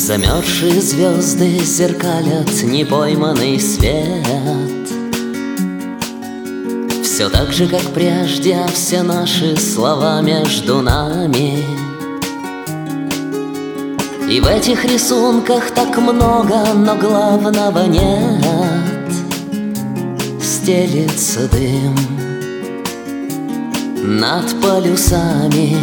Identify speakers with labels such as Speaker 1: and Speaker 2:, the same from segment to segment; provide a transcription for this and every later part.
Speaker 1: Замерзшие звезды зеркалят непойманный свет. Все так же, как прежде, все наши слова между нами. И в этих рисунках так много, но главного нет. Стелится дым над полюсами.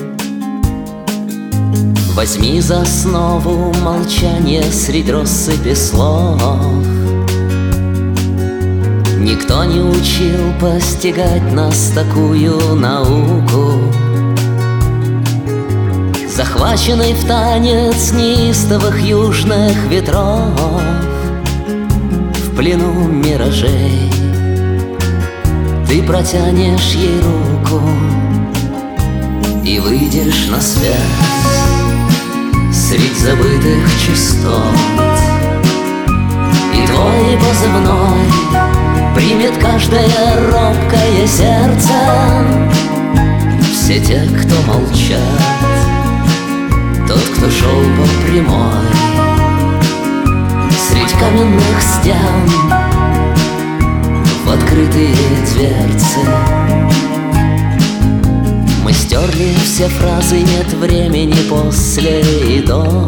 Speaker 1: Возьми за основу молчание средь россыпи слов. Никто не учил постигать нас такую науку, захваченный в танец неистовых южных ветров, в плену миражей ты протянешь ей руку и выйдешь на связь средь забытых частот. И твой позывной примет каждое робкое сердце. Все те, кто молчат, тот, кто шел по прямой средь каменных стен в открытые дверцы. Мы стерли все фразы «нет времени», «после» и «до».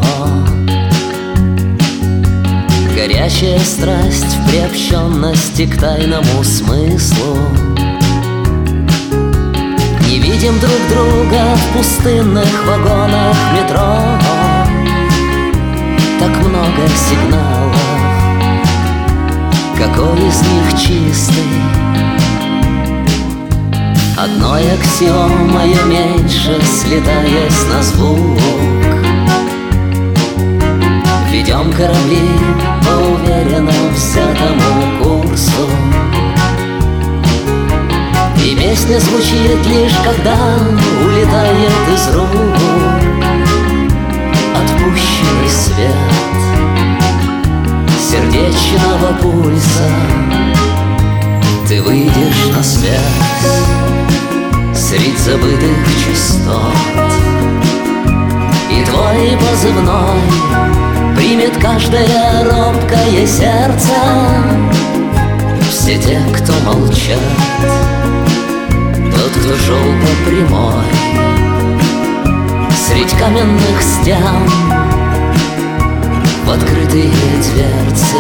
Speaker 1: Горячая страсть в приобщенности к тайному смыслу. Не видим друг друга в пустынных вагонах метро. Так много сигналов, какой из них чистый? Одной аксиомою меньше, слетаясь на звук. Ведем корабли по уверенно взятому курсу. И песня звучит лишь, когда улетает из рук отпущенный свет сердечного пульса. Ты выйдешь на связь средь забытых частот. И твой позывной примет каждое робкое сердце. Все те, кто молчат, тот, кто шел по прямой средь каменных стен в открытые дверцы.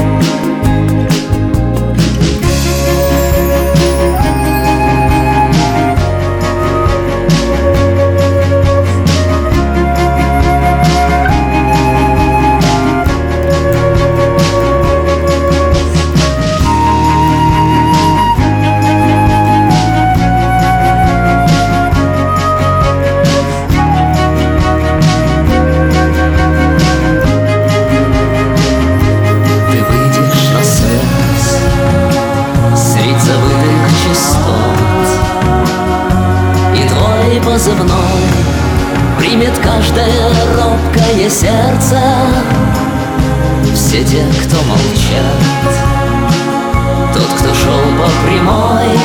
Speaker 1: Позывной примет каждое робкое сердце. Все те, кто молчат, тот, кто шел по прямой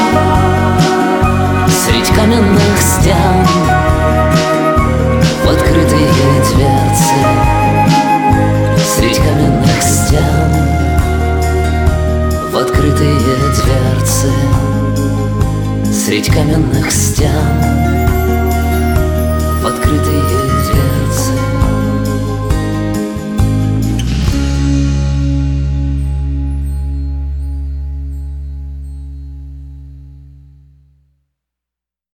Speaker 1: средь каменных стен в открытые дверцы. Средь каменных стен в открытые дверцы. Средь каменных стен